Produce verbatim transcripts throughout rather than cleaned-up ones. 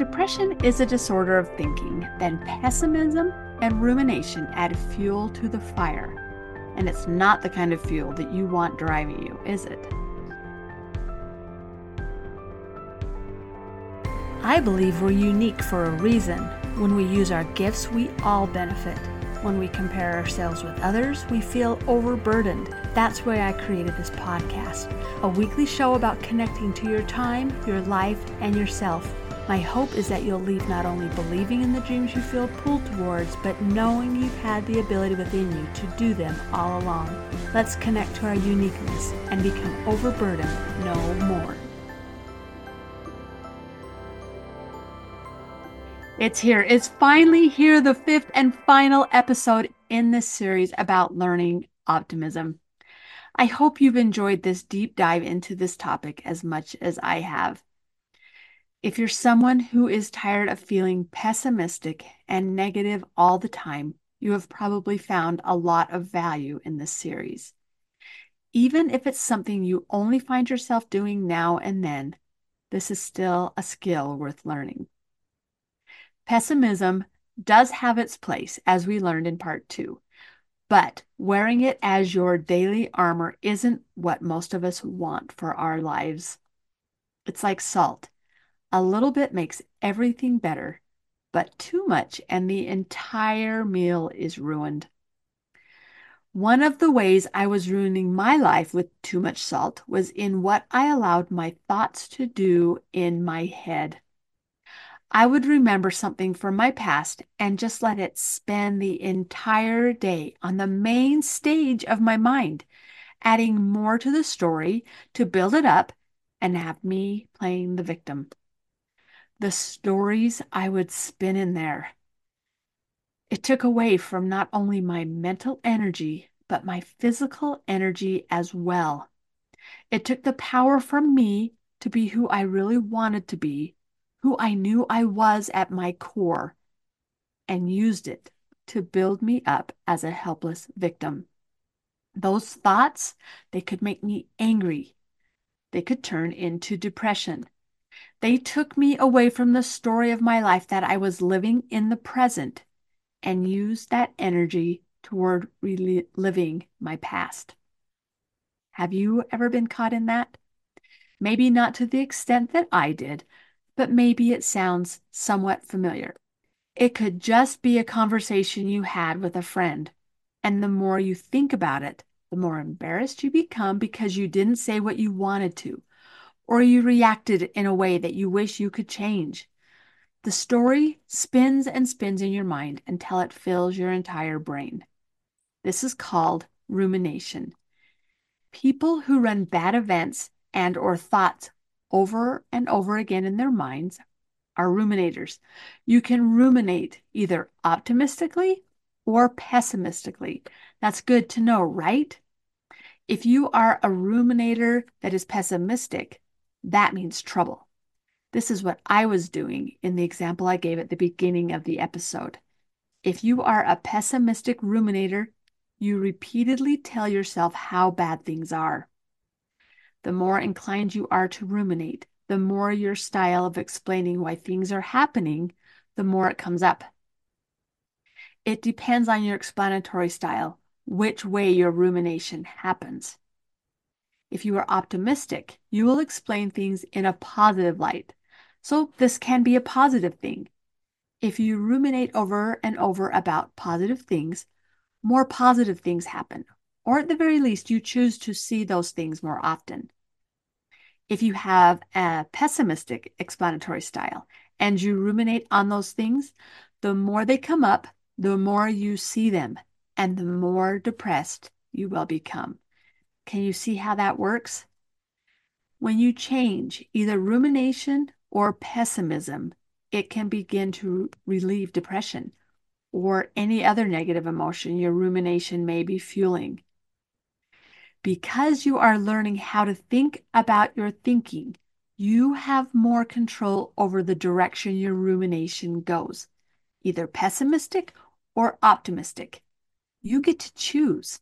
depression is a disorder of thinking, then pessimism and rumination add fuel to the fire. And it's not the kind of fuel that you want driving you, is it? I believe we're unique for a reason. When we use our gifts, we all benefit. When we compare ourselves with others, we feel overburdened. That's why I created this podcast, a weekly show about connecting to your time, your life, and yourself. My hope is that you'll leave not only believing in the dreams you feel pulled towards, but knowing you've had the ability within you to do them all along. Let's connect to our uniqueness and become overburdened no more. It's here. It's finally here, the fifth and final episode in this series about learning optimism. I hope you've enjoyed this deep dive into this topic as much as I have. If you're someone who is tired of feeling pessimistic and negative all the time, you have probably found a lot of value in this series. Even if it's something you only find yourself doing now and then, this is still a skill worth learning. Pessimism does have its place, as we learned in part two, but wearing it as your daily armor isn't what most of us want for our lives. It's like salt. A little bit makes everything better, but too much and the entire meal is ruined. One of the ways I was ruining my life with too much salt was in what I allowed my thoughts to do in my head. I would remember something from my past and just let it spend the entire day on the main stage of my mind, adding more to the story to build it up and have me playing the victim. The stories I would spin in there. It took away from not only my mental energy, but my physical energy as well. It took the power from me to be who I really wanted to be, who I knew I was at my core, and used it to build me up as a helpless victim. Those thoughts, they could make me angry. They could turn into depression. They took me away from the story of my life that I was living in the present and used that energy toward reliving my past. Have you ever been caught in that? Maybe not to the extent that I did, but maybe it sounds somewhat familiar. It could just be a conversation you had with a friend, and the more you think about it, the more embarrassed you become because you didn't say what you wanted to, or you reacted in a way that you wish you could change. The story spins and spins in your mind until it fills your entire brain. This is called rumination. People who run bad events and or thoughts over and over again in their minds are ruminators. You can ruminate either optimistically or pessimistically. That's good to know, right? If you are a ruminator that is pessimistic, that means trouble. This is what I was doing in the example I gave at the beginning of the episode. If you are a pessimistic ruminator, you repeatedly tell yourself how bad things are. The more inclined you are to ruminate, the more your style of explaining why things are happening, the more it comes up. It depends on your explanatory style, which way your rumination happens. If you are optimistic, you will explain things in a positive light. So this can be a positive thing. If you ruminate over and over about positive things, more positive things happen, or at the very least, you choose to see those things more often. If you have a pessimistic explanatory style and you ruminate on those things, the more they come up, the more you see them, and the more depressed you will become. Can you see how that works? When you change either rumination or pessimism, it can begin to relieve depression or any other negative emotion your rumination may be fueling. Because you are learning how to think about your thinking, you have more control over the direction your rumination goes, either pessimistic or optimistic. You get to choose.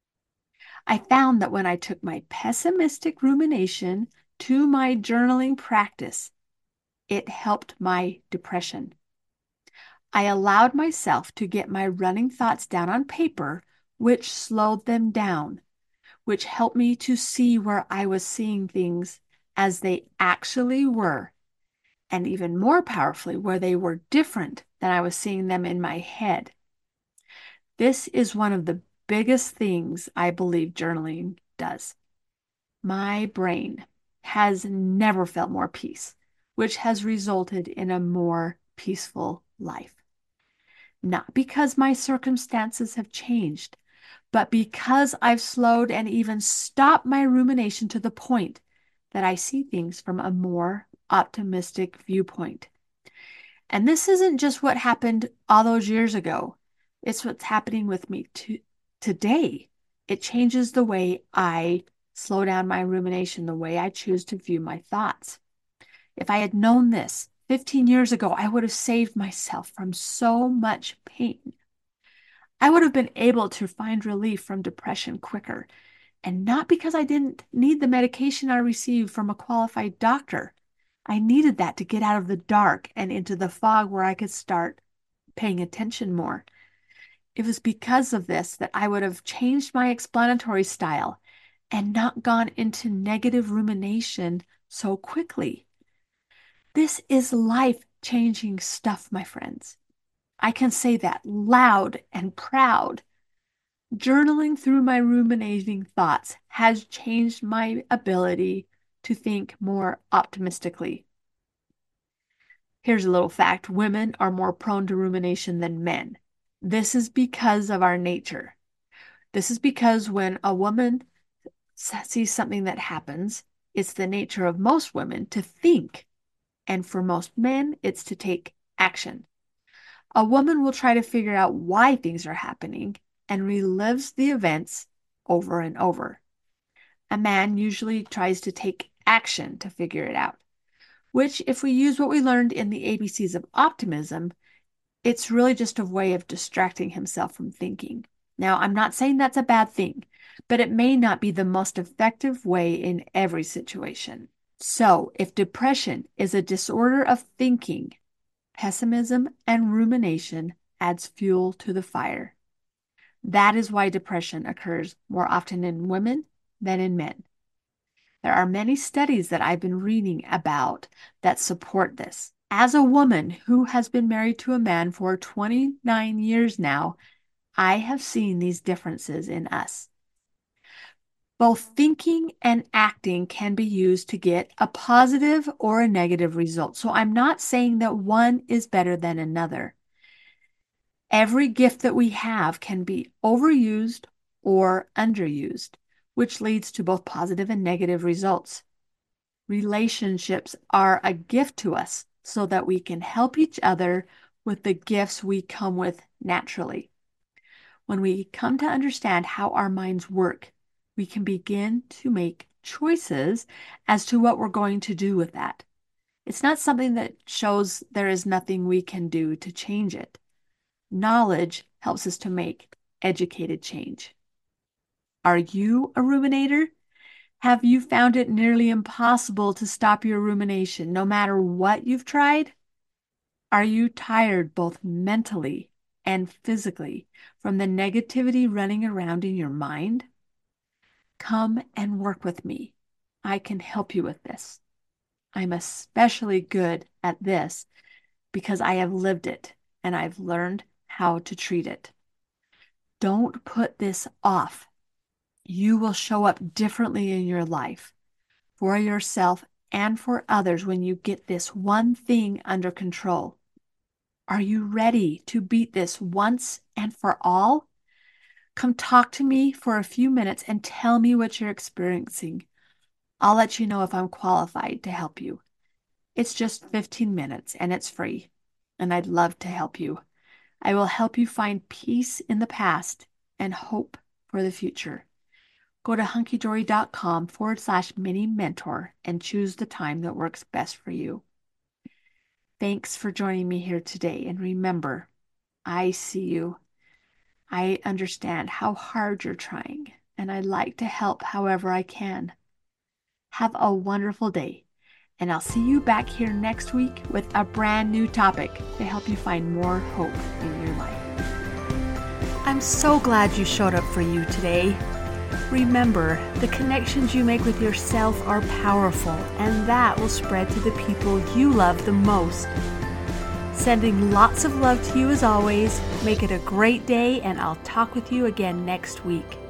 I found that when I took my pessimistic rumination to my journaling practice, It helped my depression. I allowed myself to get my running thoughts down on paper, which slowed them down, which helped me to see where I was seeing things as they actually were, and even more powerfully, where they were different than I was seeing them in my head. This is one of the biggest things I believe journaling does. My brain has never felt more peace, which has resulted in a more peaceful life. Not because my circumstances have changed, but because I've slowed and even stopped my rumination to the point that I see things from a more optimistic viewpoint. And this isn't just what happened all those years ago. It's what's happening with me to, today. It changes the way I slow down my rumination, the way I choose to view my thoughts. If I had known this fifteen years ago, I would have saved myself from so much pain. I would have been able to find relief from depression quicker, and not because I didn't need the medication I received from a qualified doctor. I needed that to get out of the dark and into the fog where I could start paying attention more. It was because of this that I would have changed my explanatory style and not gone into negative rumination so quickly. This is life-changing stuff, my friends. I can say that loud and proud. Journaling through my ruminating thoughts has changed my ability to think more optimistically. Here's a little fact: women are more prone to rumination than men. This is because of our nature. This is because when a woman sees something that happens, it's the nature of most women to think, and for most men, it's to take action. A woman will try to figure out why things are happening and relives the events over and over. A man usually tries to take action to figure it out, which, if we use what we learned in the A B Cs of optimism, it's really just a way of distracting himself from thinking. Now, I'm not saying that's a bad thing, but it may not be the most effective way in every situation. So, if depression is a disorder of thinking, pessimism and rumination adds fuel to the fire. That is why depression occurs more often in women than in men. There are many studies that I've been reading about that support this. As a woman who has been married to a man for twenty-nine years now, I have seen these differences in us. Both thinking and acting can be used to get a positive or a negative result. So I'm not saying that one is better than another. Every gift that we have can be overused or underused, which leads to both positive and negative results. Relationships are a gift to us so that we can help each other with the gifts we come with naturally. When we come to understand how our minds work, we can begin to make choices as to what we're going to do with that. It's not something that shows there is nothing we can do to change it. Knowledge helps us to make educated change. Are you a ruminator? Have you found it nearly impossible to stop your rumination, no matter what you've tried? Are you tired both mentally and physically from the negativity running around in your mind? Come and work with me. I can help you with this. I'm especially good at this because I have lived it and I've learned how to treat it. Don't put this off. You will show up differently in your life for yourself and for others when you get this one thing under control. Are you ready to beat this once and for all? Come talk to me for a few minutes and tell me what you're experiencing. I'll let you know if I'm qualified to help you. It's just fifteen minutes and it's free, and I'd love to help you. I will help you find peace in the past and hope for the future. Go to hunkydory.com forward slash mini mentor and choose the time that works best for you. Thanks for joining me here today. And remember, I see you. I understand how hard you're trying, and I'd like to help however I can. Have a wonderful day. And I'll see you back here next week with a brand new topic to help you find more hope in your life. I'm so glad you showed up for you today. Remember, the connections you make with yourself are powerful, and that will spread to the people you love the most. Sending lots of love to you as always. Make it a great day, and I'll talk with you again next week.